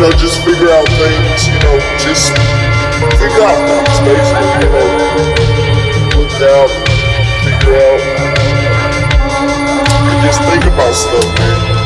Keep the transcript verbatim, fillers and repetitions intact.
know, just figure out things, you know, just figure out things, basically, you know, look out, figure out, and just think about stuff, man.